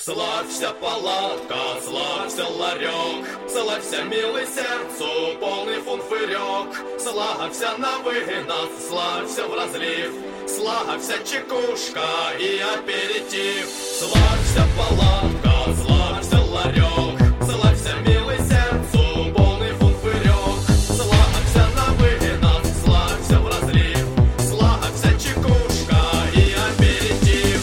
Славься, палатка, славься, ларек, славься, милый сердцу, полный фунфырек. Славься на вынос, славься в разлив, славься, чекушка и аперитив. Славься, палатка, славься, ларек, славься, милый сердцу, полный фунфырек. Славься на вынос, славься в разлив, славься, чекушка и аперитив.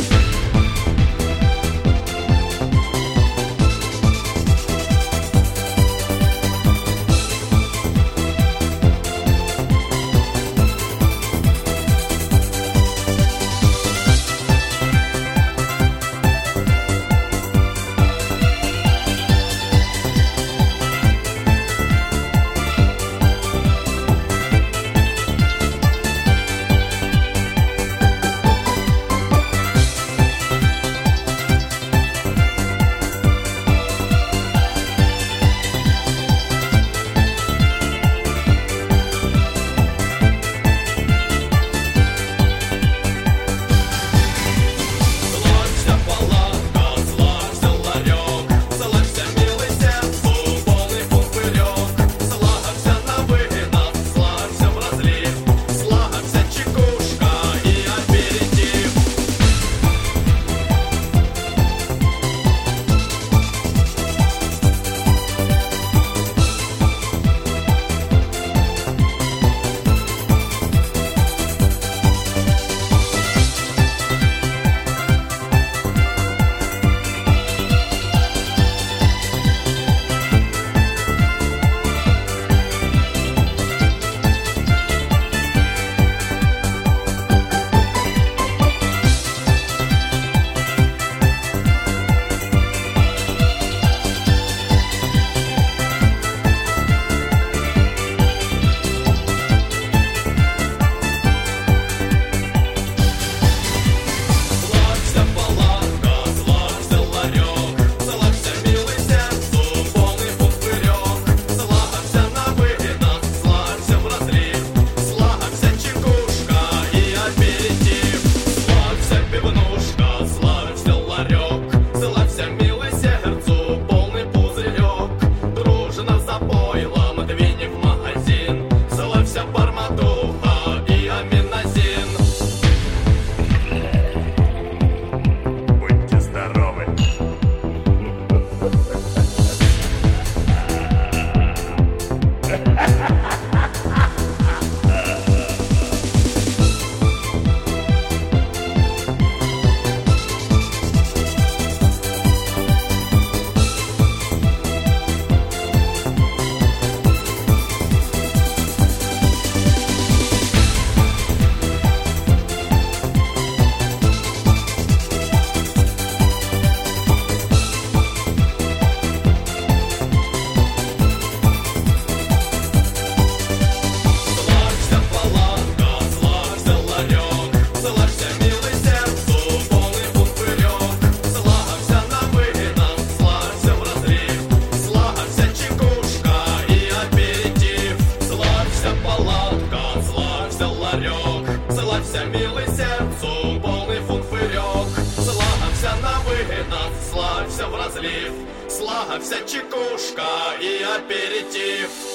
Славься, милый сердцу, полный фунфырек. Славься на вынос, славься в разлив, славься, чекушка и аперитив.